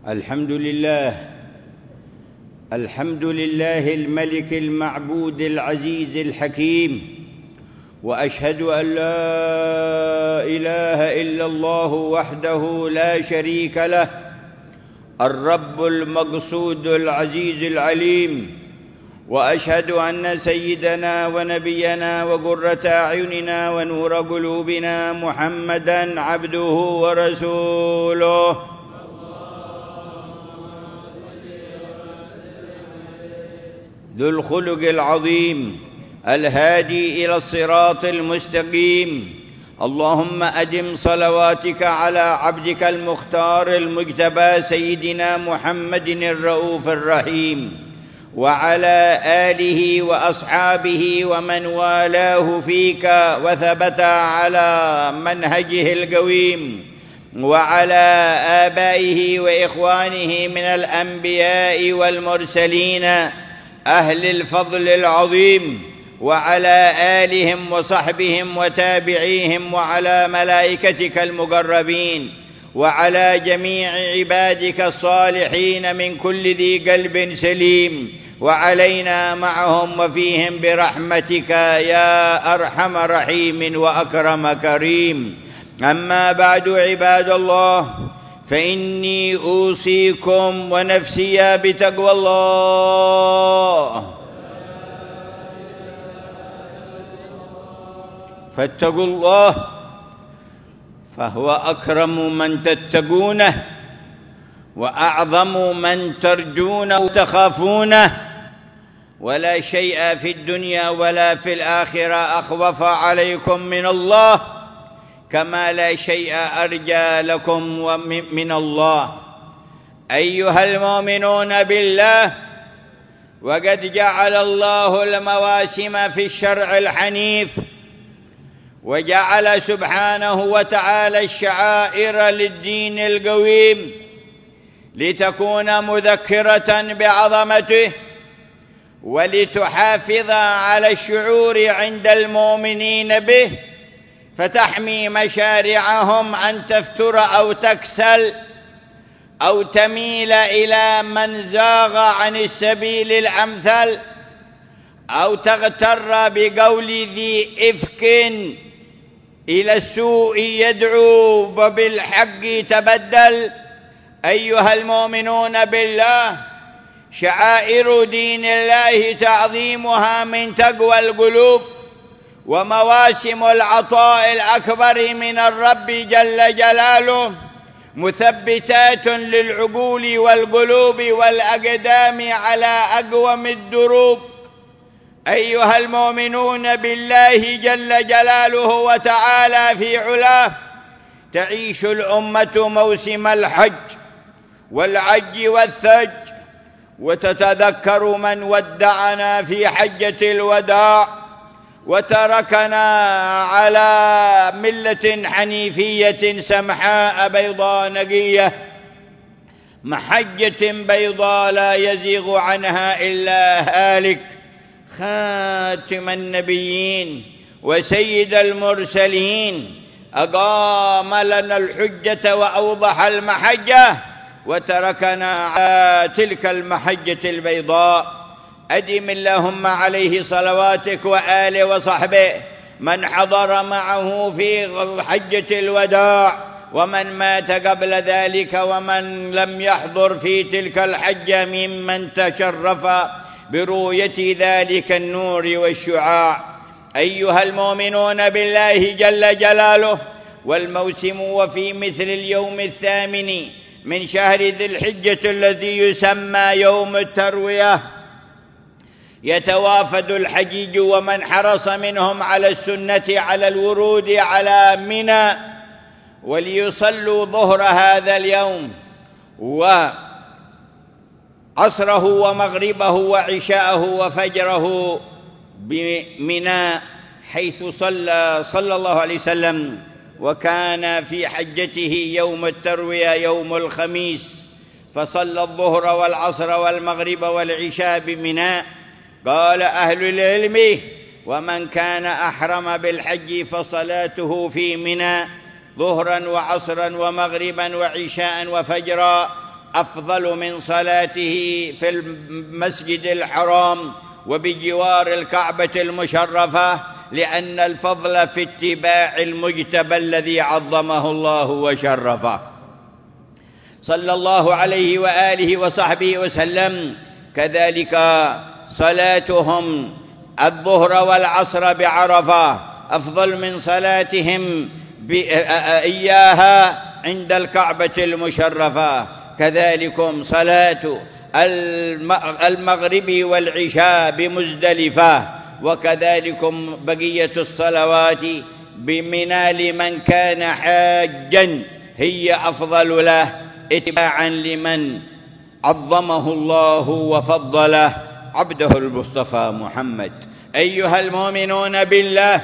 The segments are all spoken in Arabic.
الحمد لله الملك المعبود العزيز الحكيم، وأشهد أن لا إله إلا الله وحده لا شريك له، الرب المقصود العزيز العليم. وأشهد أن سيدنا ونبينا وقرة أعيننا ونور قلوبنا محمدًا عبده ورسوله، ذو الخلق العظيم الهادي إلى الصراط المستقيم. اللهم أدم صلواتك على عبدك المختار المجتبى سيدنا محمد الرؤوف الرحيم، وعلى آله وأصحابه ومن والاه فيك وثبت على منهجه القويم، وعلى آبائه وإخوانه من الأنبياء والمرسلين أهل الفضل العظيم، وعلى آلهم وصحبهم وتابعيهم، وعلى ملائكتك المقربين، وعلى جميع عبادك الصالحين من كل ذي قلب سليم، وعلينا معهم وفيهم برحمتك يا أرحم رحيم وأكرم كريم. أما بعد، عباد الله، فإني أوصيكم ونفسي بتقوى الله، فاتقوا الله فهو أكرم من تتقونه، وأعظم من ترجونه وتخافونه، ولا شيء في الدنيا ولا في الآخرة أخوف عليكم من الله، كما لا شيء أرجى لكم من الله. أيها المؤمنون بالله، وقد جعل الله المواسم في الشرع الحنيف، وجعل سبحانه وتعالى الشعائر للدين القويم لتكون مذكرة بعظمته، ولتحافظ على الشعور عند المؤمنين به، فتحمي مشارعهم أن تفتر أو تكسل أو تميل إلى من زاغ عن السبيل الأمثل، أو تغتر بقول ذي إفك إلى السوء يدعو وبالحق تبدل. أيها المؤمنون بالله، شعائر دين الله تعظيمها من تقوى القلوب، ومواسم العطاء الأكبر من الرب جل جلاله مثبتات للعقول والقلوب والأقدام على أقوم الدروب. أيها المؤمنون بالله جل جلاله وتعالى في علاه، تعيش الأمة موسم الحج والعج والثج، وتتذكر من ودعنا في حجة الوداع وتركنا على ملة حنيفية سمحاء بيضاء نقية، محجة بيضاء لا يزيغ عنها إلا هالك، خاتم النبيين وسيد المرسلين، أقام لنا الحجة وأوضح المحجة، وتركنا على تلك المحجة البيضاء. أدم اللهم عليه صلواتك وآله وصحبه، من حضر معه في حجة الوداع، ومن مات قبل ذلك، ومن لم يحضر في تلك الحجة ممن تشرف برؤية ذلك النور والشعاع. أيها المؤمنون بالله جل جلاله، والموسم وفي مثل اليوم 8 من شهر ذي الحجة الذي يسمى يوم التروية، يتوافد الحجيج ومن حرص منهم على السنة على الورود على منى، وليصلوا ظهر هذا اليوم وعصره ومغربه وعشاءه وفجره بمنى، حيث صلى الله عليه وسلم، وكان في حجته يوم التروية يوم الخميس، فصلى الظهر والعصر والمغرب والعشاء بمنى. قال أهل العلم: ومن كان أحرم بالحج فصلاته في منى ظهرا وعصرا ومغربا وعشاء وفجرا، أفضل من صلاته في المسجد الحرام وبجوار الكعبة المشرفة، لأن الفضل في اتباع المجتبى الذي عظمه الله وشرفه صلى الله عليه وآله وصحبه وسلم. كذلك صلاتهم الظهر والعصر بعرفة أفضل من صلاتهم إياها عند الكعبة المشرفة. كذلكم صلاة المغرب والعشاء بمزدلفة، وكذلكم بقية الصلوات بمنى لمن كان حاجا هي أفضل له اتباعا لمن عظمه الله وفضله عبده المصطفى محمد. أيها المؤمنون بالله،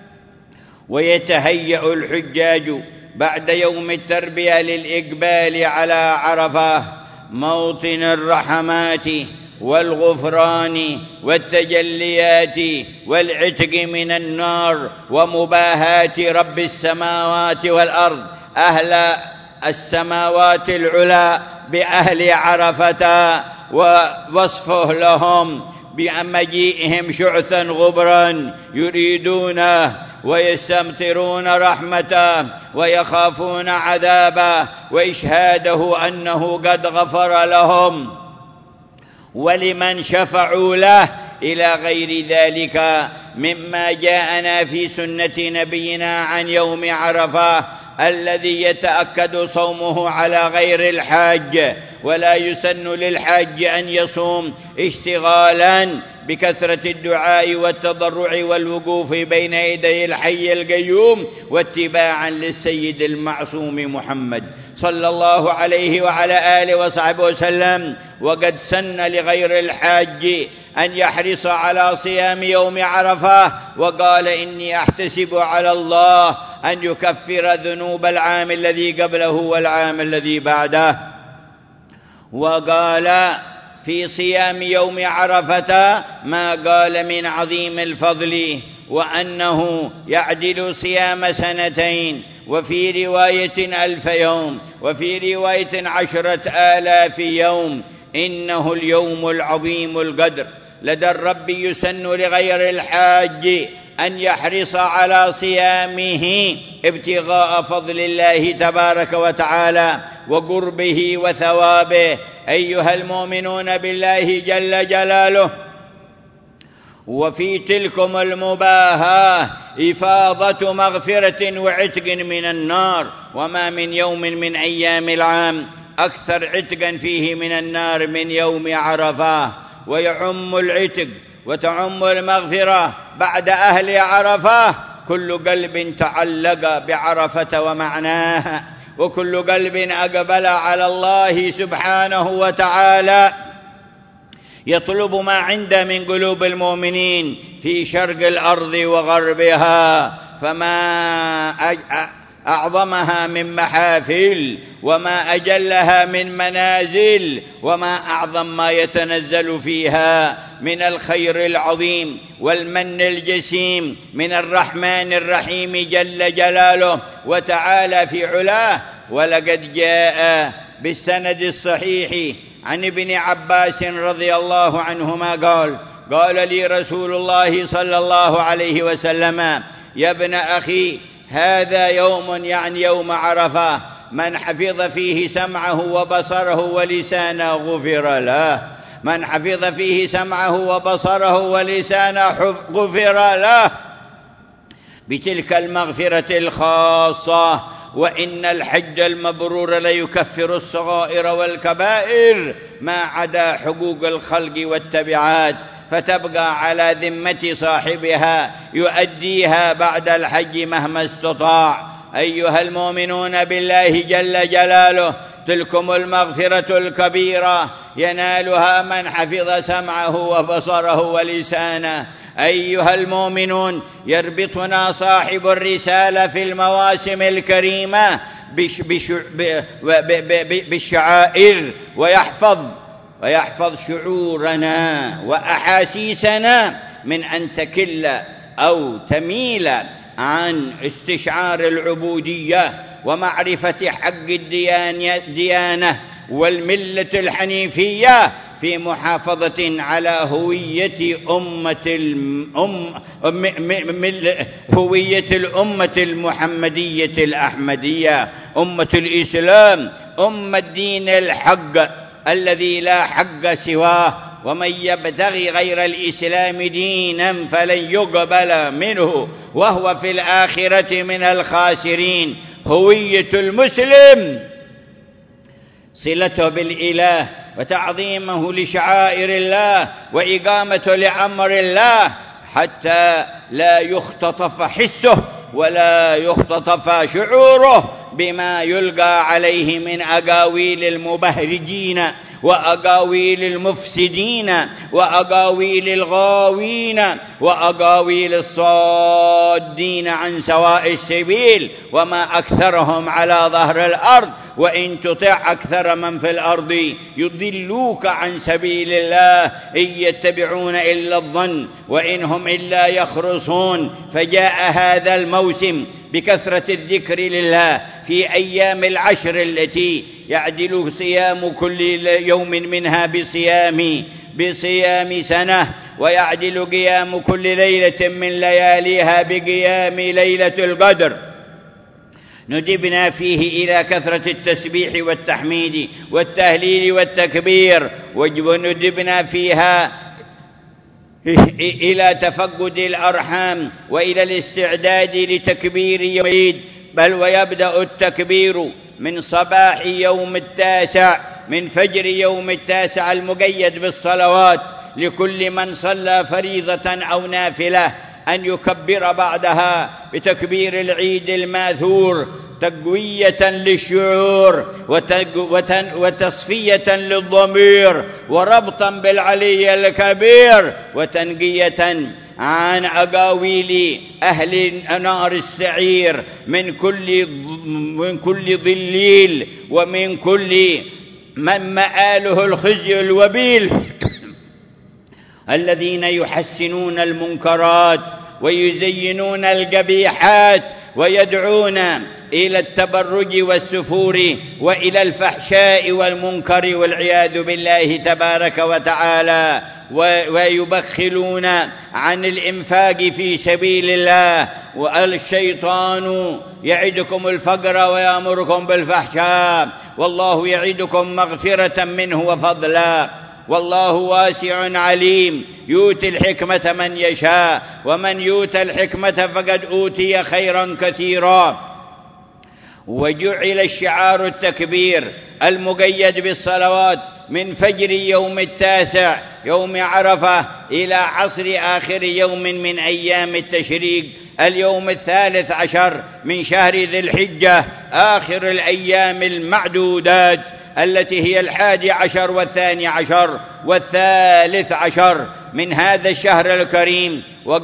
ويتهيأ الحجاج بعد يوم التربية للإقبال على عرفة موطن الرحمات والغفران والتجليات والعتق من النار ومباهاة رب السماوات والأرض أهل السماوات العلى بأهل عرفة، ووصفه لهم بمجيئهم شعثا غبرا يريدونه ويستمطرون رحمته ويخافون عذابه، وإشهاده أنه قد غفر لهم ولمن شفعوا له، إلى غير ذلك مما جاءنا في سنة نبينا عن يوم عرفة الذي يتأكد صومه على غير الحاج. ولا يسن للحاج أن يصوم اشتغالا بكثرة الدعاء والتضرع والوقوف بين يدي الحي القيوم واتباعا للسيد المعصوم محمد صلى الله عليه وعلى آله وصحبه وسلم. وقد سن لغير الحاج أن يحرص على صيام يوم عرفة، وقال إني أحتسب على الله أن يكفر ذنوب العام الذي قبله والعام الذي بعده. وقال في صيام يوم عرفة ما قال من عظيم الفضل، وأنه يعدل صيام سنتين، وفي رواية 1000 يوم، وفي رواية 10,000 يوم. إنه اليوم العظيم القدر لدى الرب. يسن لغير الحاج أن يحرص على صيامه ابتغاء فضل الله تبارك وتعالى وقربه وثوابه. أيها المؤمنون بالله جل جلاله، وفي تلكم المباهاة إفاضة مغفرة وعتق من النار، وما من يوم من أيام العام أكثر عتقا فيه من النار من يوم عرفة. ويعم العتق وتعم المغفرة بعد أهل عرفة كل قلب تعلق بعرفة ومعناها، وكل قلب أقبل على الله سبحانه وتعالى يطلب ما عنده من قلوب المؤمنين في شرق الأرض وغربها. فما أعظمها من محافل، وما أجلها من منازل، وما أعظم ما يتنزل فيها من الخير العظيم والمن الجسيم من الرحمن الرحيم جل جلاله وتعالى في علاه. ولقد جاء بالسند الصحيح عن ابن عباس رضي الله عنهما قال لي رسول الله صلى الله عليه وسلم: يا ابن أخي، هذا يوم، يعني يوم عرفة، من حفظ فيه سمعه وبصره ولسانه غفر له. من حفظ فيه سمعه وبصره ولسانه غفر له بتلك المغفرة الخاصة. وإن الحج المبرور ليكفر الصغائر والكبائر ما عدا حقوق الخلق والتبعات، فتبقى على ذمة صاحبها يؤديها بعد الحج مهما استطاع. أيها المؤمنون بالله جل جلاله، تلكم المغفرة الكبيرة ينالها من حفظ سمعه وبصره ولسانه. أيها المؤمنون، يربطنا صاحب الرسالة في المواسم الكريمة بالشعائر، ويحفظ شعورنا وأحاسيسنا من أن تكل أو تميل عن استشعار العبودية ومعرفة حق الديانة والملة الحنيفية في محافظة على هوية الأمة المحمدية الأحمدية، أمة الإسلام، أمة الدين الحق الذي لا حق سواه. ومن يبتغي غير الإسلام دينا فلن يقبل منه وهو في الآخرة من الخاسرين. هوية المسلم صلته بالإله وتعظيمه لشعائر الله وإقامته لأمر الله حتى لا يختطف حسه ولا يختطف شعوره بما يلقى عليه من أقاويل المبهرجين وأقاويل المفسدين وأقاويل الغاوين وأقاويل الصادين عن سواء السبيل، وما أكثرهم على ظهر الأرض، وإن تطع أكثر من في الأرض يضلوك عن سبيل الله إن يتبعون إلا الظن وإن هم إلا يخرصون. فجاء هذا الموسم بكثرة الذكر لله في أيام العشر التي يعدل صيام كل يوم منها بصيام سنة، ويعدل قيام كل ليلة من لياليها بقيام ليلة القدر. ندبنا فيه إلى كثرة التسبيح والتحميد والتهليل والتكبير، وندبنا فيها إلى تفقد الأرحام وإلى الاستعداد لتكبير يوم العيد، بل ويبدأ التكبير من صباح يوم التاسع، من فجر يوم التاسع المقيد بالصلوات، لكل من صلى فريضة أو نافلة أن يكبر بعدها بتكبير العيد الماثور، تقوية للشعور وتصفية للضمير وربطا بالعلي الكبير وتنقية عن أقاويل أهل نار السعير من كل ضليل ومن كل من مآله الخزي الوبيل الذين يحسنون المنكرات ويزينون القبيحات ويدعون إلى التبرج والسفور وإلى الفحشاء والمنكر والعياذ بالله تبارك وتعالى، ويبخلون عن الإنفاق في سبيل الله. والشيطان يعدكم الفقر ويأمركم بالفحشاء، والله يعدكم مغفرة منه وفضلا، والله واسع عليم، يؤتي الحكمة من يشاء، ومن يؤتى الحكمة فقد أوتي خيرا كثيرا. وجعل الشعار التكبير المقيد بالصلوات من فجر يوم التاسع يوم عرفة إلى عصر آخر يوم من أيام التشريق، اليوم 13 من شهر ذي الحجة، آخر الأيام المعدودات التي هي 11 و12 و13 من هذا الشهر الكريم،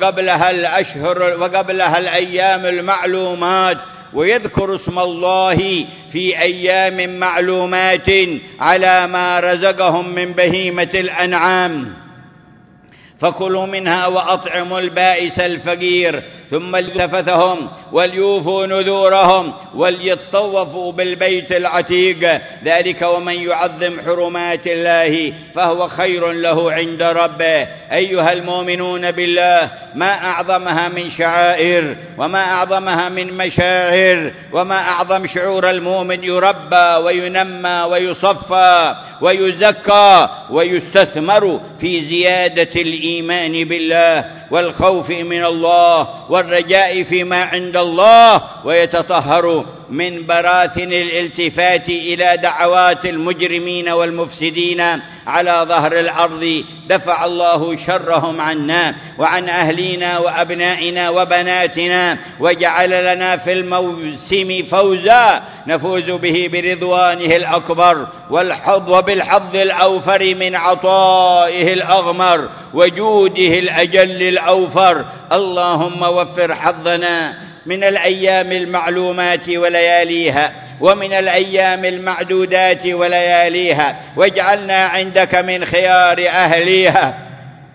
وقبلها الأيام المعلومات. ويذكر اسم الله في أيام معلومات على ما رزقهم من بهيمة الأنعام، فكلوا منها وأطعموا البائس الفقير، ثم ليتفتهم وليوفوا نذورهم وليطوفوا بالبيت العتيق، ذلك ومن يعظم حرمات الله فهو خير له عند ربه. أيها المؤمنون بالله، ما أعظمها من شعائر، وما أعظمها من مشاعر، وما أعظم شعور المؤمن يربى وينمى ويصفى ويزكى ويستثمر في زيادة الإيمان بالله والخوف من الله والرجاء فيما عند الله، ويتطهر من براثن الالتفات إلى دعوات المجرمين والمفسدين على ظهر الأرض. دفع الله شرهم عنا وعن أهلنا وأبنائنا وبناتنا، وجعل لنا في الموسم فوزا نفوز به برضوانه الأكبر وبالحظ الأوفر من عطائه الأغمر وجوده الأجل الأوفر. اللهم وفر حظنا من الأيام المعلومات ولياليها، ومن الأيام المعدودات ولياليها، واجعلنا عندك من خيار أهليها،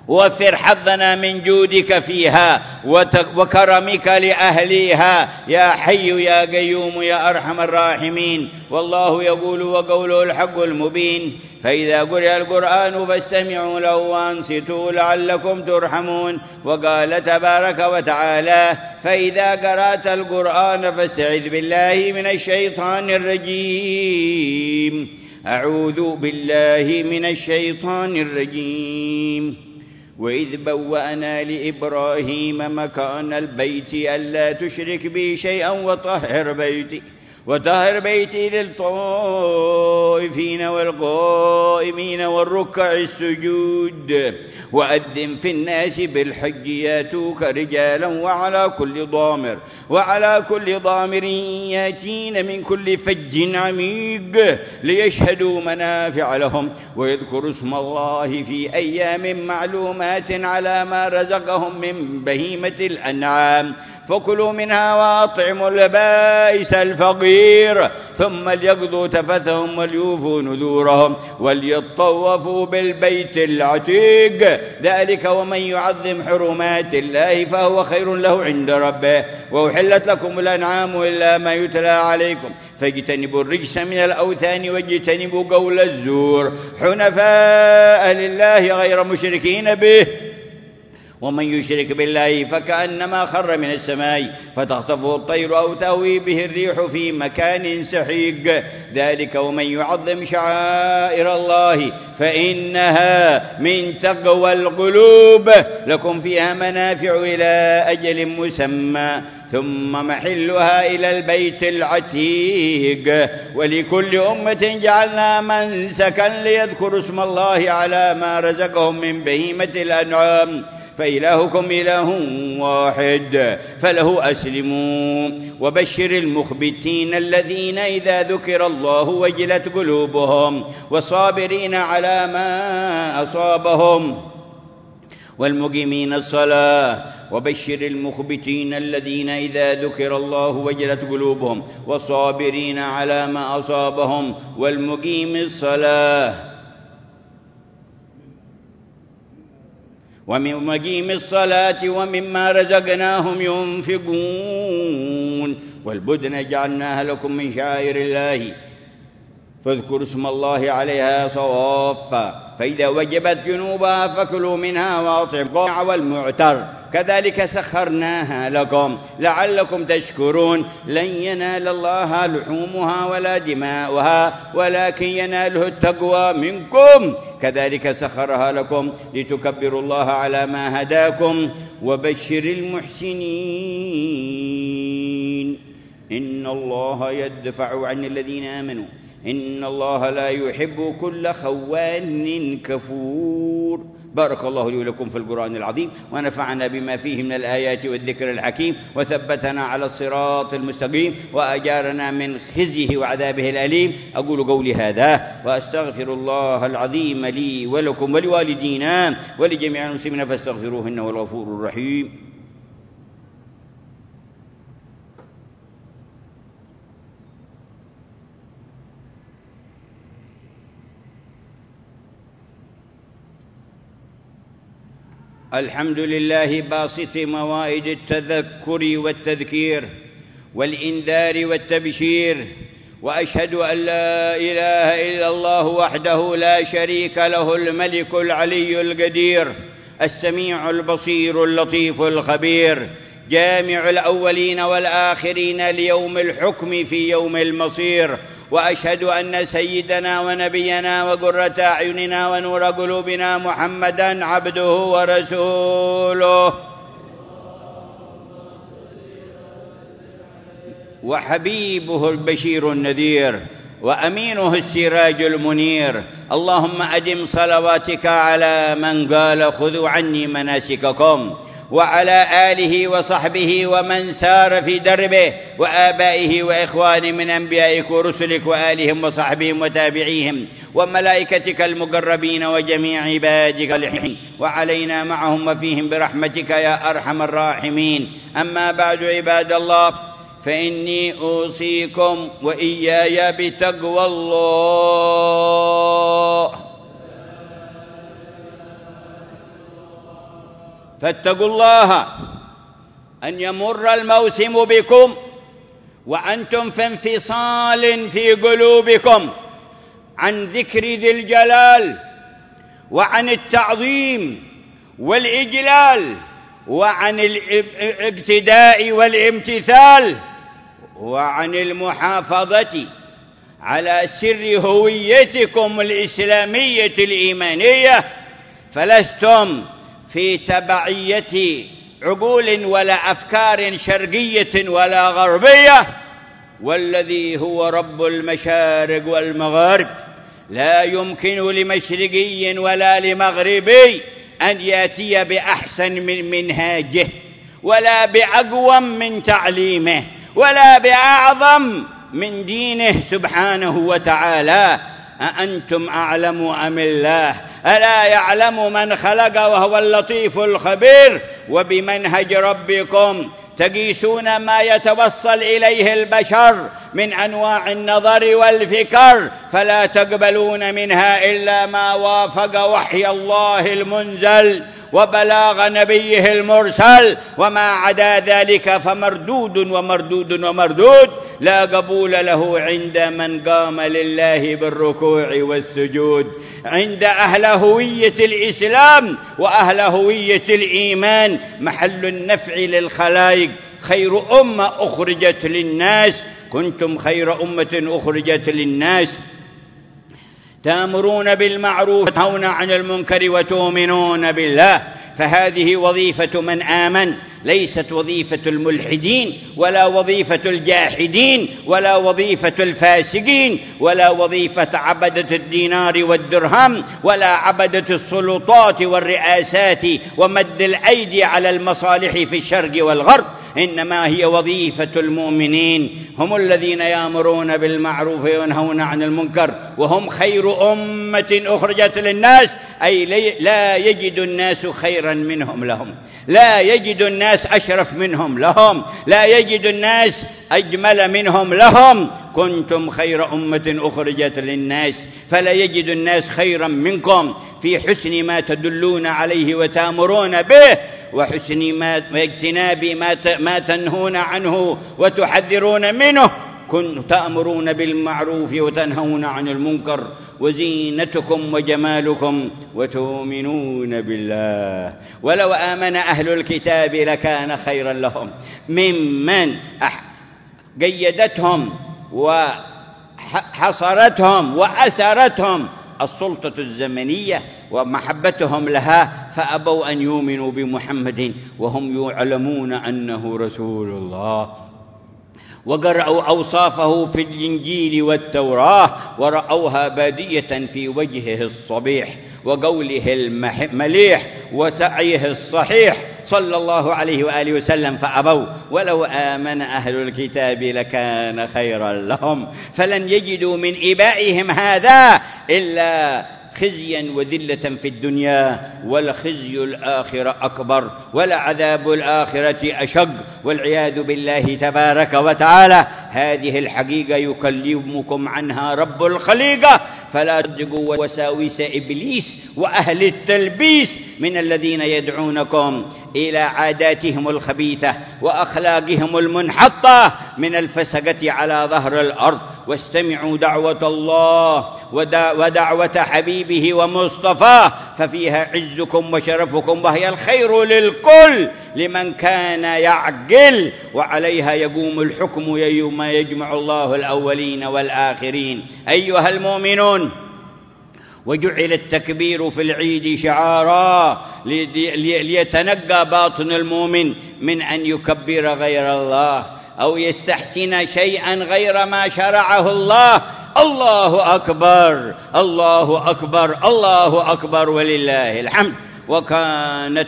وفر حظنا من جودك فيها وكرمك لأهليها يا حي يا قيوم يا أرحم الراحمين. والله يقول وقوله الحق المبين: فإذا قرئ القرآن فاستمعوا له وأنصتوا لعلكم ترحمون. وقال تبارك وتعالى: فإذا قرأت القرآن فاستعذ بالله من الشيطان الرجيم. أعوذ بالله من الشيطان الرجيم. وإذ بوأنا لإبراهيم مكان البيت ألا تشرك بي شيئا وطهر بيتي للطائفين والقائمين والركع السجود. وأذن في الناس بالحج ياتوك رجالا وعلى كل ضامر ياتين من كل فج عميق ليشهدوا منافع لهم ويذكروا اسم الله في أيام معلومات على ما رزقهم من بهيمة الأنعام. فكلوا منها وأطعموا البائس الفقير ثم ليقضوا تفثهم وليوفوا نذورهم وليطوفوا بالبيت العتيق. ذلك ومن يعظم حرمات الله فهو خير له عند ربه. وأحلت لكم الأنعام إلا ما يتلى عليكم فاجتنبوا الرجس من الأوثان واجتنبوا قول الزور حنفاء لله غير مشركين به. ومن يشرك بالله فكأنما خر من السماء فتخطفه الطير أو تهوي به الريح في مكان سحيق. ذلك ومن يعظم شعائر الله فإنها من تقوى القلوب. لكم فيها منافع إلى أجل مسمى ثم محلها إلى البيت العتيق. ولكل أمة جعلنا منسكا ليذكروا اسم الله على ما رزقهم من بهيمة الأنعام فإلهكم إله واحد فله أسلموا. وبشر المخبتين الذين إذا ذكر الله وجلت قلوبهم والصابرين على ما أصابهم والمقيمين الصلاة. وبشر المخبتين الذين إذا ذكر الله وجلت قلوبهم والصابرين على ما أصابهم والمقيم الصلاة ومن مقيم الصلاة ومما رزقناهم ينفقون. والبدن جعلناها لكم من شعائر الله فاذكروا اسم الله عليها صوافا فإذا وجبت جنوبها فكلوا منها وأطعموا والمعتر كذلك سخرناها لكم لعلكم تشكرون. لن ينال الله لحومها ولا دماؤها ولكن يناله التقوى منكم. كذلك سخرها لكم لتكبروا الله على ما هداكم. وبشر المحسنين إن الله يدفع عن الذين آمنوا إن الله لا يحب كل خوان كفور. بارك الله لي ولكم في القرآن العظيم ونفعنا بما فيه من الآيات والذكر الحكيم وثبتنا على الصراط المستقيم وأجارنا من خزيه وعذابه الأليم. أقول قولي هذا وأستغفر الله العظيم لي ولكم ولوالدينا ولجميع المسلمين فاستغفروه إنه الغفور الرحيم. الحمد لله باسط موائد التذكر والتذكير والإنذار والتبشير. وأشهد أن لا إله إلا الله وحده لا شريك له الملك العلي القدير السميع البصير اللطيف الخبير جامع الأولين والآخرين ليوم الحكم في يوم المصير. وأشهد أن سيدنا ونبينا وقرة أعيننا ونور قلوبنا محمدًا عبده ورسوله وحبيبه البشير النذير وأمينه السراج المنير. اللهم أدم صلواتك على من قال خذوا عني مناسككم وعلى آله وصحبه ومن سار في دربه وآبائه وإخوانه من أنبيائك ورسلك وآلهم وصحبهم وتابعيهم وملائكتك المقربين وجميع عبادك الصالحين وعلينا معهم وفيهم برحمتك يا أرحم الراحمين. أما بعد عباد الله فإني أوصيكم وإياي بتقوى الله. فاتقوا الله أن يمر الموسم بكم وأنتم في انفصال في قلوبكم عن ذكر ذي الجلال وعن التعظيم والإجلال وعن الاقتداء والامتثال وعن المحافظة على سر هويتكم الإسلامية الإيمانية، فلستم في تبعية عقول ولا أفكار شرقية ولا غربية، والذي هو رب المشارق والمغارب لا يمكن لمشرقي ولا لمغربي أن يأتي بأحسن من منهاجه ولا بأقوم من تعليمه ولا بأعظم من دينه سبحانه وتعالى. أأنتم أعلم أم الله؟ ألا يعلم من خلق وهو اللطيف الخبير؟ وبمنهج ربكم تقيسون ما يتوصل إليه البشر من أنواع النظر والفكر، فلا تقبلون منها إلا ما وافق وحي الله المنزل وبلاغ نبيه المرسل، وما عدا ذلك فمردود ومردود ومردود، لا قبول له عند من قام لله بالركوع والسجود. عند أهل هوية الإسلام وأهل هوية الإيمان محل النفع للخلائق. خير أمة أخرجت للناس، كنتم خير أمة أخرجت للناس تأمرون بالمعروف وتنهون عن المنكر وتؤمنون بالله. فهذه وظيفة من آمن، ليست وظيفة الملحدين ولا وظيفة الجاحدين ولا وظيفة الفاسقين ولا وظيفة عبدة الدينار والدرهم ولا عبدة السلطات والرئاسات ومد الأيدي على المصالح في الشرق والغرب، إنما هي وظيفة المؤمنين، هم الذين يأمرون بالمعروف وينهون عن المنكر، وهم خير أمة أخرجت للناس، أي لا يجد الناس خيرا منهم لهم، لا يجد الناس أشرف منهم لهم، لا يجد الناس أجمل منهم لهم. كنتم خير أمة أخرجت للناس، فلا يجد الناس خيرا منكم في حسن ما تدلون عليه وتأمرون به، وحسن واجتناب ما تنهون عنه وتحذرون منه. كنتم تأمرون بالمعروف وتنهون عن المنكر، وزينتكم وجمالكم وتؤمنون بالله. ولو آمن أهل الكتاب لكان خيرا لهم ممن قيدتهم وحصرتهم وأسرتهم السلطة الزمنية ومحبتهم لها، فأبوا أن يؤمنوا بمحمد وهم يعلمون أنه رسول الله، وقرأوا أوصافه في الإنجيل والتوراة ورأوها بادية في وجهه الصبيح وقوله المليح وسعيه الصحيح صلى الله عليه وآله وسلم، فأبوا. ولو آمن أهل الكتاب لكان خيرا لهم، فلن يجدوا من إبائهم هذا إلا خزيا وذلة في الدنيا، ولخزي الآخرة أكبر، ولعذاب الآخرة أشق، والعياذ بالله تبارك وتعالى. هذه الحقيقة يكلمكم عنها رب الخليقة، فلا تصدقوا وساوس إبليس وأهل التلبيس من الذين يدعونكم إلى عاداتهم الخبيثة وأخلاقهم المنحطة من الفسقة على ظهر الأرض. واستمعوا دعوة الله ودعوة حبيبه ومصطفاه، ففيها عزكم وشرفكم، وهي الخير للكل لمن كان يعقل، وعليها يقوم الحكم يوم يجمع الله الأولين والآخرين. أيها المؤمنون، وجعل التكبير في العيد شعارا ليتنقى باطن المؤمن من أن يكبر غير الله أو يستحسن شيئا غير ما شرعه الله. الله أكبر الله أكبر الله أكبر ولله الحمد. وكانت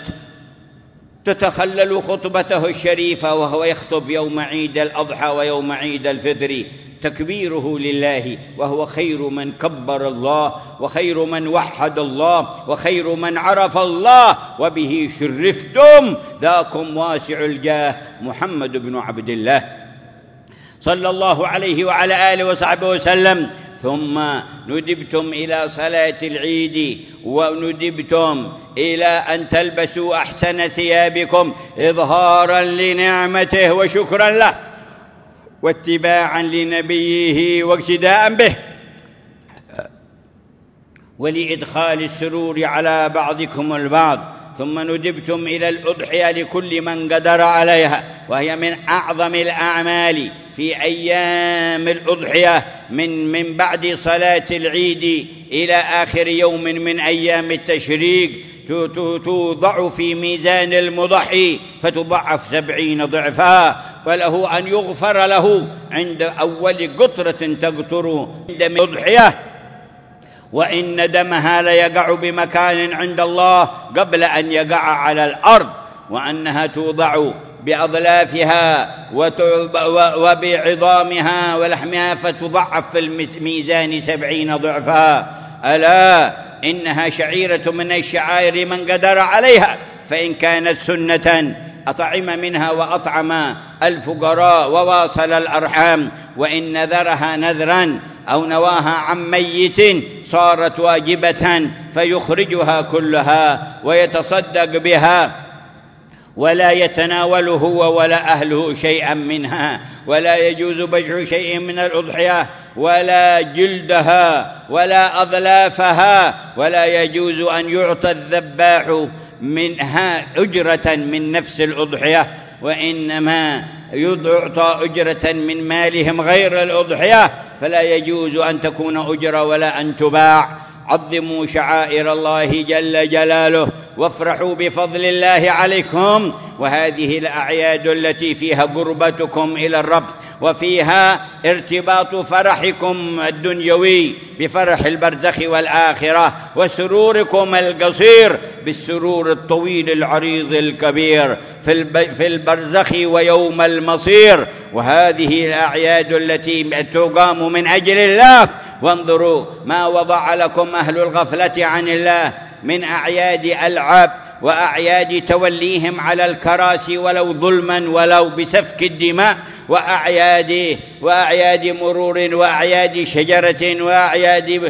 تتخلل خطبته الشريفة وهو يخطب يوم عيد الأضحى ويوم عيد الفطر تكبيره لله، وهو خير من كبر الله وخير من وحد الله وخير من عرف الله، وبه شرفتم، ذاكم واسع الجاه محمد بن عبد الله صلى الله عليه وعلى آله وصحبه وسلم. ثم ندبتم إلى صلاة العيد وندبتم إلى أن تلبسوا أحسن ثيابكم إظهارا لنعمته وشكرا له واتباعا لنبيه واقتداء به ولإدخال السرور على بعضكم البعض. ثم ندبتم إلى الأضحية لكل من قدر عليها، وهي من أعظم الأعمال في أيام الأضحية من بعد صلاة العيد إلى آخر يوم من أيام التشريق، توضع في ميزان المضحي فتضعف 70 ضعفا، وله أن يغفر له عند أول قطرة تقطر عند الأضحية، وإن دمها ليقع بمكان عند الله قبل أن يقع على الأرض، وأنها توضع بأظلافها وبعظامها ولحمها فتضعف في الميزان 70 ضعفا. ألا إنها شعيرة من الشعائر من قدر عليها، فإن كانت سنة أطعم منها وأطعم الفقراء وواصل الأرحام، وإن نذرها نذرا أو نواها عن ميت صارت واجبة فيخرجها كلها ويتصدق بها، ولا يتناول هو ولا أهله شيئا منها، ولا يجوز بيع شيء من الأضحية ولا جلدها ولا أظلافها، ولا يجوز أن يعطى الذباح منها أجرة من نفس الأضحية، وإنما يعطى أجرة من مالهم غير الأضحية، فلا يجوز أن تكون أجرة ولا أن تباع. عظموا شعائر الله جل جلاله وافرحوا بفضل الله عليكم، وهذه الأعياد التي فيها قربتكم إلى الرب وفيها ارتباط فرحكم الدنيوي بفرح البرزخ والآخرة، وسروركم القصير بالسرور الطويل العريض الكبير في البرزخ ويوم المصير. وهذه الأعياد التي تقام من أجل الله، وانظروا ما وضع لكم أهل الغفلة عن الله من أعياد ألعاب وأعياد توليهم على الكراسي ولو ظلما ولو بسفك الدماء، وأعياد مرور وأعياد شجرة وأعياد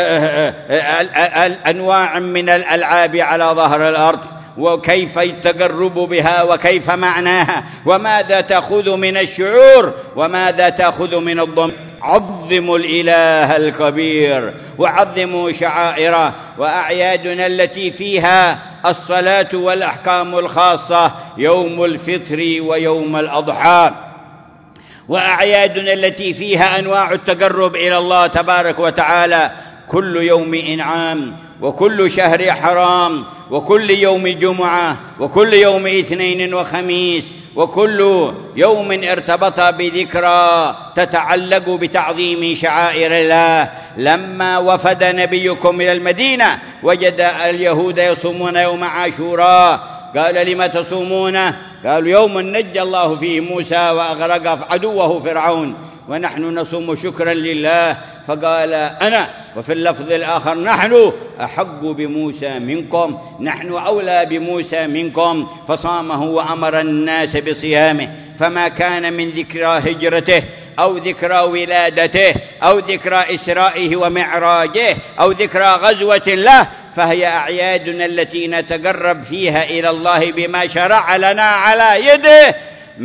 أنواع من الألعاب على ظهر الأرض، وكيف التقرب بها وكيف معناها وماذا تأخذ من الشعور وماذا تأخذ من الضمير. عظموا الإله الكبير وعظموا شعائره وأعيادنا التي فيها الصلاة والأحكام الخاصة يوم الفطر ويوم الأضحى، وأعيادنا التي فيها أنواع التقرب إلى الله تبارك وتعالى، كل يوم إنعام وكل شهر حرام وكل يوم جمعة وكل يوم اثنين وخميس، وكل يوم ارتبط بذكرى تتعلق بتعظيم شعائر الله. لما وفد نبيكم إلى المدينة وجد اليهود يصومون يوم عاشوراء، قال لما تصومونه؟ قالوا يوم نجى الله فيه موسى وأغرق عدوه فرعون، ونحن نصوم شكرا لله. فقال أنا، وفي اللفظ الآخر نحن أحق بموسى منكم، نحن أولى بموسى منكم، فصامه وأمر الناس بصيامه. فما كان من ذكرى هجرته أو ذكرى ولادته أو ذكرى إسرائه ومعراجه أو ذكرى غزوة له، فهي أعيادنا التي نتقرب فيها إلى الله بما شرع لنا على يده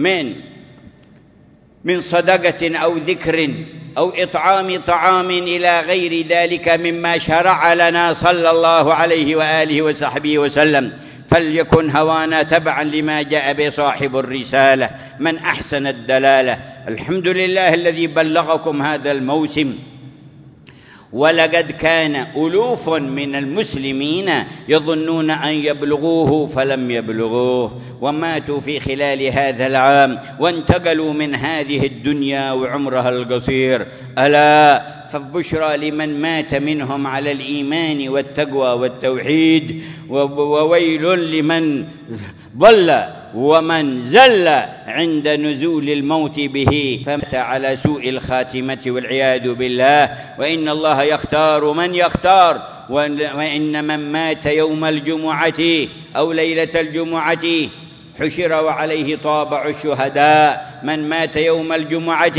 من صدقة أو ذكر أو إطعام طعام إلى غير ذلك مما شرع لنا صلى الله عليه وآله وصحبه وسلم. فليكن هوانا تبعا لما جاء به صاحب الرسالة من أحسن الدلالة. الحمد لله الذي بلغكم هذا الموسم، ولقد كان ألوف من المسلمين يظنون أن يبلغوه فلم يبلغوه، وماتوا في خلال هذا العام وانتقلوا من هذه الدنيا وعمرها القصير. ألا فبشرى لمن مات منهم على الإيمان والتقوى والتوحيد، وويل لمن ضل ومن زل عند نزول الموت به فمات على سوء الخاتمة والعياذ بالله. وإن الله يختار من يختار، وإن من مات يوم الجمعة أو ليلة الجمعة حشر وعليه طابع الشهداء. من مات يوم الجمعة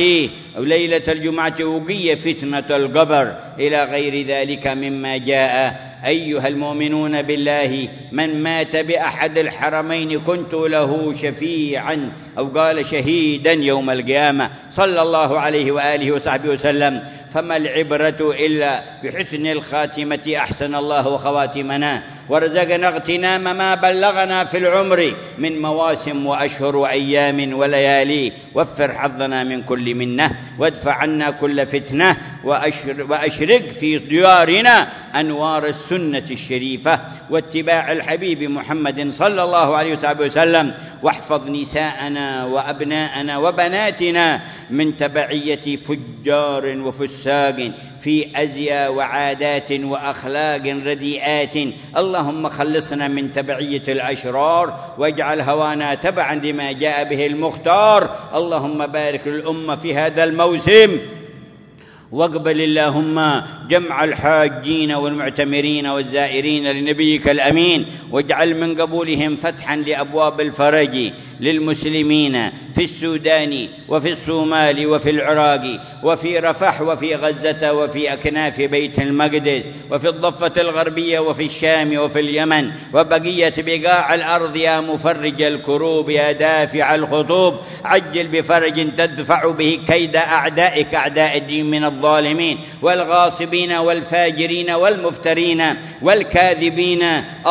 ليلة الجمعة وقي فتنة القبر إلى غير ذلك مما جاء. أيها المؤمنون بالله، من مات بأحد الحرمين كنت له شفيعا، أو قال شهيدا يوم القيامة، صلى الله عليه وآله وصحبه وسلم. فما العبرة إلا بحسن الخاتمة. أحسن الله خواتمنا ورزقنا اغتنام ما بلغنا في العمر من مواسم وأشهر وأيام وليالي. وفر حظنا من كل منة، وادفع عنا كل فتنة، وأشرق في ديارنا أنوار السنة الشريفة واتباع الحبيب محمد صلى الله عليه وسلم. واحفظ نساءنا وأبناءنا وبناتنا من تبعية فجار وفساق في أزيا وعادات وأخلاق رديئات. اللهم خلصنا من تبعية الأشرار، واجعل هوانا تبعا لما جاء به المختار. اللهم بارك للأمة في هذا الموسم، واقبل اللهم جمع الحاجين والمعتمرين والزائرين لنبيك الأمين، واجعل من قبولهم فتحا لأبواب الفرج للمسلمين في السودان وفي الصومال وفي العراق وفي رفح وفي غزة وفي أكناف بيت المقدس وفي الضفة الغربية وفي الشام وفي اليمن وبقية بقاع الأرض. يا مفرج الكروب، يا دافع الخطوب، عجل بفرج تدفع به كيد أعدائك أعداء الدين من الظالمين والغاصبين والفاجرين والمفترين والكاذبين.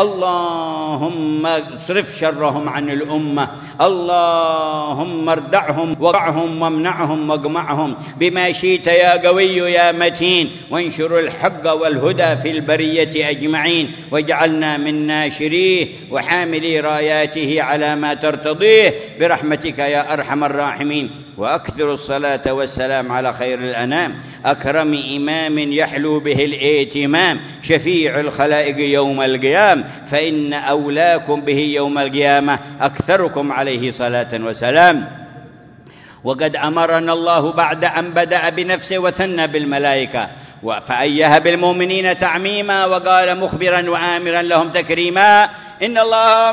اللهم اصرف شرهم عن الأمة، اللهم اردعهم وقعهم وامنعهم واقمعهم بما شئت يا قوي يا متين، وانشر الحق والهدى في البرية أجمعين، واجعلنا من ناشريه وحاملي راياته على ما ترتضيه برحمتك يا أرحم الراحمين. وأكثر الصلاة والسلام على خير الأنام، أكرم إمام يحلو به الائتمام، شفيع الخلائق يوم القيام، فإن أولاكم به يوم القيامة أكثركم عليه صلاة وسلام. وقد أمرنا الله بعد أن بدأ بنفسه وثنى بالملائكة، فأيها بالمؤمنين تعميما، وقال مخبرا وآمرا لهم تكريما: إن الله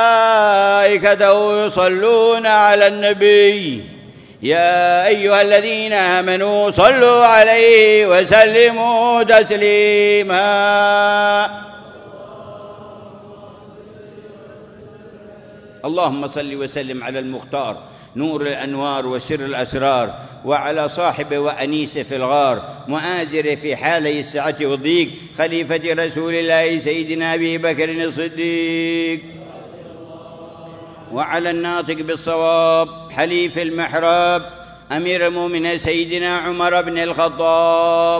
وملائكته يصلون على النبي يا أيها الذين آمنوا صلوا عليه وسلموا تسليما. اللهم صل وسلم على المختار نور الأنوار وسر الأسرار، وعلى صاحبه وأنيسه في الغار، مؤازر في حالي السعة والضيق، خليفة رسول الله سيدنا أبي بكر الصديق، وعلى الناطق بالصواب حليف المحراب أمير المؤمنين سيدنا عمر بن الخطاب،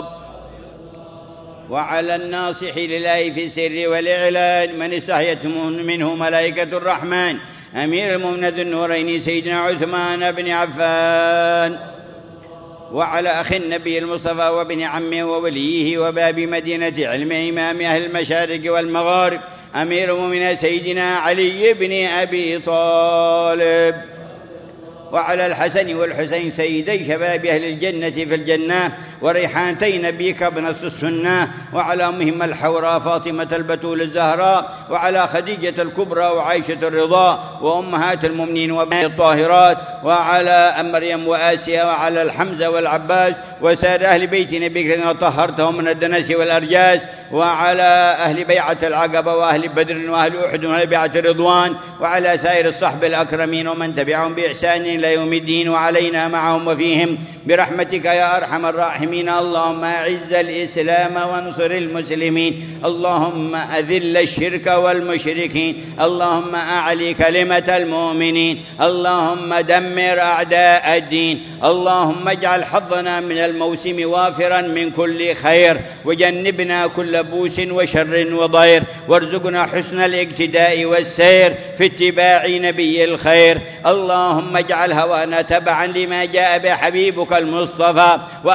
وعلى الناصح لله في السر والإعلان من استحيت منه ملائكة الرحمن أمير المؤمنين ذو النورين سيدنا عثمان بن عفان، وعلى أخي النبي المصطفى وابن عمه ووليه وباب مدينة علم إمام أهل المشارق والمغارب أمير المؤمنين سيدنا علي بن أبي طالب، وعلى الحسن والحسين سيدي شباب أهل الجنة في الجنة وريحانتي نبيك بنص السنة، وعلى أمهم الحوراء فاطمة البتول الزهراء، وعلى خديجة الكبرى وعائشة الرضا وأمهات المؤمنين وبنات الطاهرات، وعلى مريم وآسيا، وعلى الحمزة والعباس وسائر أهل بيت نبيك الذين طهرتهم من الدنس والأرجاس، وعلى أهل بيعة العقبة وأهل بدر وأهل أحد وأهل بيعة الرضوان، وعلى سائر الصحب الأكرمين ومن تبعهم بإحسان إلى يوم الدين، وعلينا معهم وفيهم برحمتك يا أرحم الراحمين. اللهم أعز الإسلام وانصر المسلمين، اللهم أذل الشرك والمشركين، اللهم أعلي كلمة المؤمنين، اللهم دمر أعداء الدين، اللهم اجعل حظنا من الموسم وافرا من كل خير، وجنبنا كل بوس وشر وضير، وارزقنا حسن الاقتداء والسير في اتباع نبي الخير. اللهم اجعل هوانا تبعا لما جاء به حبيبك المصطفى، وأثبت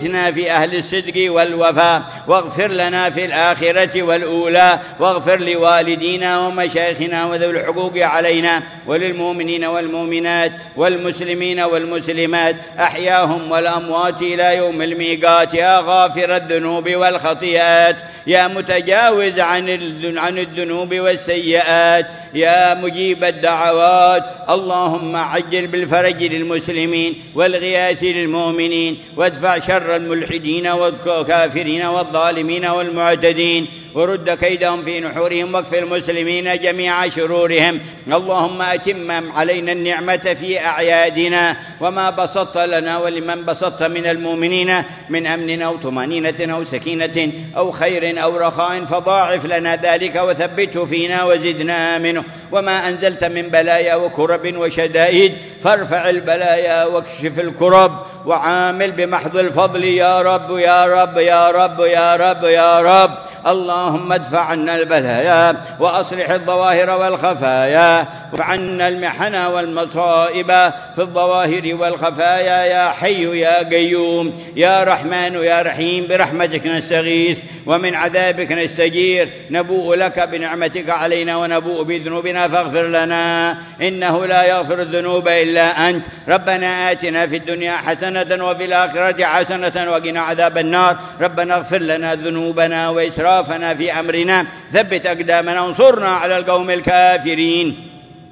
وأثبتنا في أهل الصدق والوفاء، واغفر لنا في الآخرة والأولى، واغفر لوالدينا ومشايخنا وذوي الحقوق علينا وللمؤمنين والمؤمنات والمسلمين والمسلمات أحياهم والأموات إلى يوم الميقات، يا غافر الذنوب والخطيئات، يا متجاوز عن الذنوب والسيئات، يا مجيب الدعوات. اللهم عجل بالفرج للمسلمين والغياث للمؤمنين، وادفع شر الملحدين والكافرين والظالمين والمعتدين، ورد كيدهم في نحورهم، واكف المسلمين جميع شرورهم. اللهم أتم علينا النعمة في أعيادنا، وما بسطت لنا ولمن بسطت من المؤمنين من أمن أو طمأنينة أو سكينة أو خير أو رخاء، فضاعف لنا ذلك وثبته فينا وزدنا منه. وما أنزلت من بلايا وكرب وشدائد، فارفع البلايا واكشف الكرب، وعامل بمحض الفضل يا رب يا رب يا رب يا رب يا رب. اللهم ادفع عنا البلايا وأصلح الظواهر والخفايا، وادفع عنا المحن والمصائب في الظواهر والخفايا، يا حي يا قيوم يا رحمن يا رحيم. برحمتك نستغيث ومن عذابك نستجير، نبوء لك بنعمتك علينا ونبوء بذنوبنا فاغفر لنا، إنه لا يغفر الذنوب إلا أنت. ربنا آتنا في الدنيا حسنة وفي الآخرة حسنة وقنا عذاب النار. ربنا اغفر لنا ذنوبنا وإسرافنا في أمرنا، ثبت أقدامنا وانصرنا على القوم الكافرين.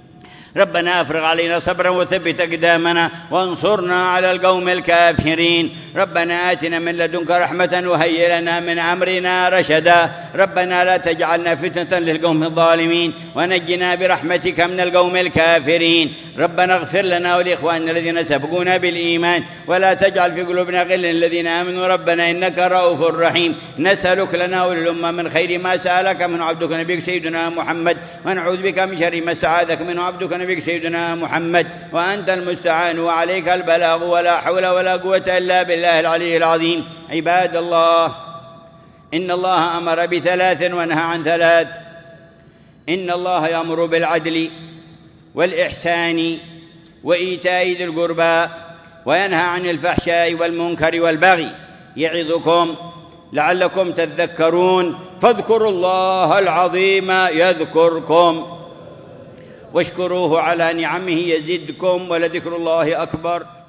ربنا أفرغ علينا صبرا وثبت أقدامنا وانصرنا على القوم الكافرين. ربنا آتنا من لدنك رحمة وهيئ لنا من أمرنا رشدا. ربنا لا تجعلنا فتنة للقوم الظالمين، ونجنا برحمتك من القوم الكافرين. ربنا اغفر لنا ولإخواننا الذين سبقونا بالإيمان، ولا تجعل في قلوبنا غلا للذين آمنوا. ربنا إنك رؤوف رحيم. نسألك لنا وللأمة من خير ما سألك من عبدك نبيك سيدنا محمد، ونعوذ بك من شر ما استعاذك منه عبدك نبيك سيدنا محمد، وأنت المستعان وعليك البلاغ، ولا حول ولا قوة إلا بالله العلي العظيم. عباد الله، إن الله أمر بثلاث ونهى عن ثلاث. إن الله يأمر بالعدل والإحسان وإيتاء ذي القربى، وينهى عن الفحشاء والمنكر والبغي، يعظكم لعلكم تذكرون. فاذكروا الله العظيم يذكركم، واشكروه على نعمه يزدكم، ولذكر الله أكبر.